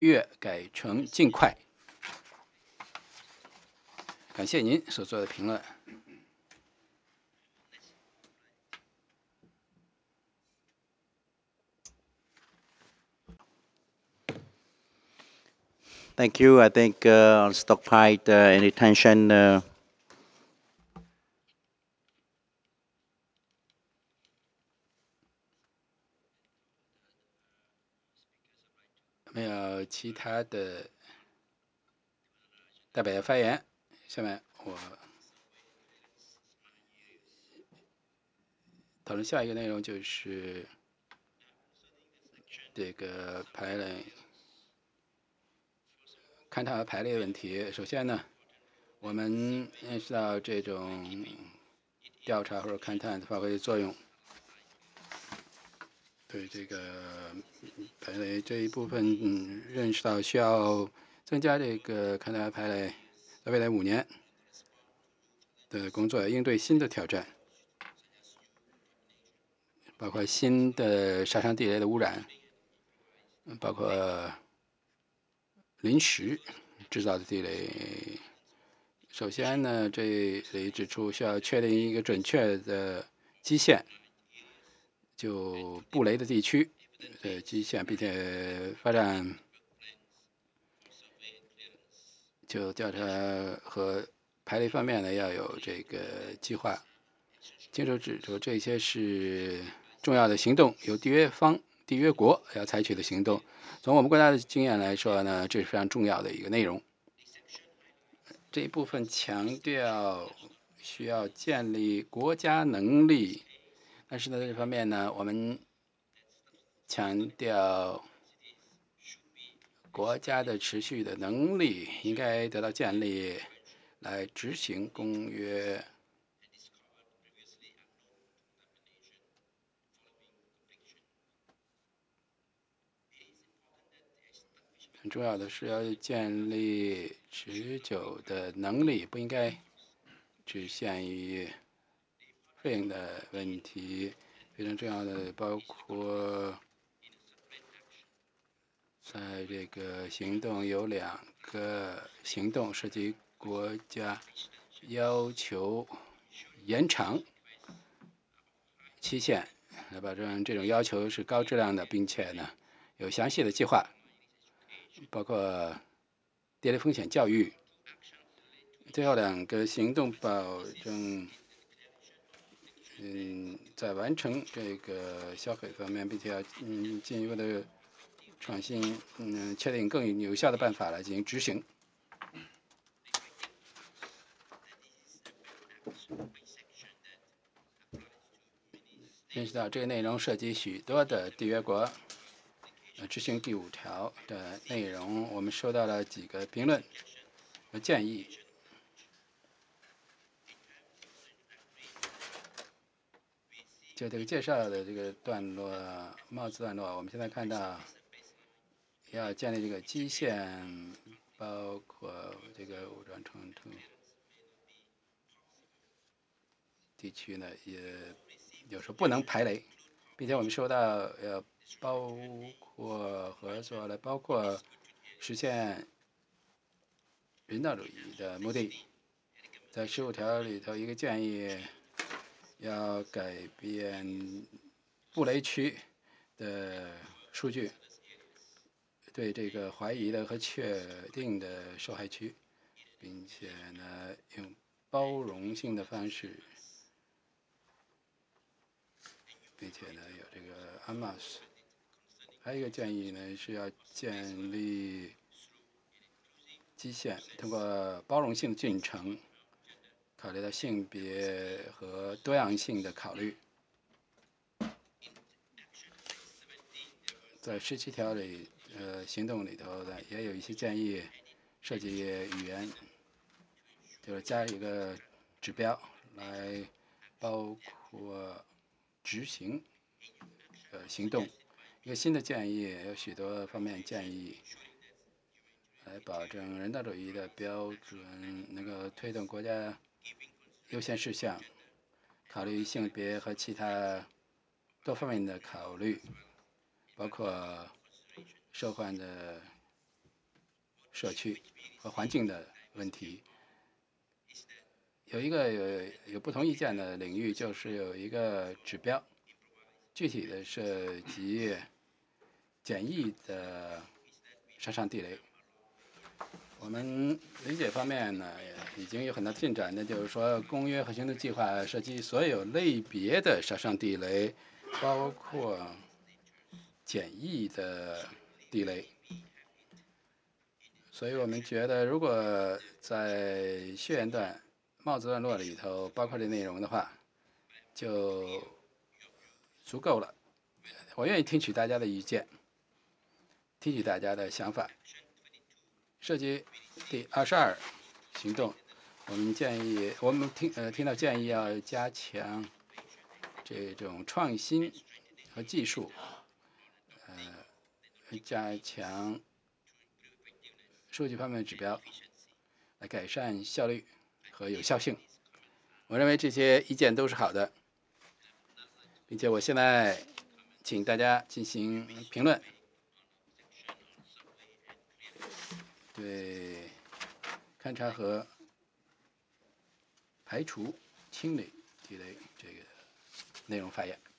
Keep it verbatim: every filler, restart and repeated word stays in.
月改成尽快。感谢您所做的评论。 Thank you. I think uh, on stock price, uh, any tension? Uh, 没有其他的代表发言。下面我讨论下一个内容，就是这个排类勘探和排列问题。首先呢，我们认识到这种调查或者勘探发挥的作用，对这个排类这一部分，嗯，认识到需要增加这个勘探和排类在未来五年的工作，应对新的挑战，包括新的杀伤地雷的污染，包括临时制造的地雷。首先呢，这里指出需要确定一个准确的基线，就布雷的地区的基线，并且发展就调查和排雷方面呢要有这个计划。清楚指出这些是重要的行动，由缔约方、缔约国要采取的行动。从我们国家的经验来说呢，这是非常重要的一个内容。这一部分强调需要建立国家能力，但是呢，这方面呢，我们强调国家的持续的能力应该得到建立，来执行公约。很重要的是要建立持久的能力，不应该只限于费用的问题。非常重要的包括在这个行动有两个行动涉及国家要求延长期限，来保证这种要求是高质量的，并且呢有详细的计划，包括跌雷风险教育。最后两个行动保证，嗯，在完成这个销毁方面，并且要嗯进一步的创新，嗯，确定更有效的办法来进行执行。认识到这个内容涉及许多的缔约国，呃，执行第五条的内容，我们收到了几个评论和建议。就这个介绍的这个段落，帽子段落，我们现在看到要建立这个基线，包括这个武装冲突地区呢，也有时候不能排雷，并且我们说到要包括合作来包括实现人道主义的目的。在十五条里头，一个建议要改变布雷区的数据，对这个怀疑的和确定的受害区，并且呢用包容性的方式，并且呢有这个 A M A S。还有一个建议呢是要建立基线，通过包容性进程，考虑到性别和多样性的考虑。在十七条里，呃，行动里头呢，也有一些建议涉及语言，就是加一个指标来包括执行呃行动。一个新的建议有许多方面建议，来保证人道主义的标准能够推动国家优先事项，考虑性别和其他多方面的考虑，包括受患的社区和环境的问题。有一个有有不同意见的领域，就是有一个指标，具体的涉及简易的沙上地雷。我们理解方面呢，已经有很大进展，那就是说，公约和行动计划涉及所有类别的沙上地雷，包括简易的地雷。所以我们觉得，如果在序言段、帽子段落里头包括这内容的话，就足够了。我愿意听取大家的意见，听取大家的想法。涉及第二十二行动，我们建议，我们听呃听到建议要加强这种创新和技术，呃，加强数据方面的指标，来改善效率和有效性。我认为这些意见都是好的，并且我现在请大家进行评论。对勘察和排除清理地雷这个内容发言。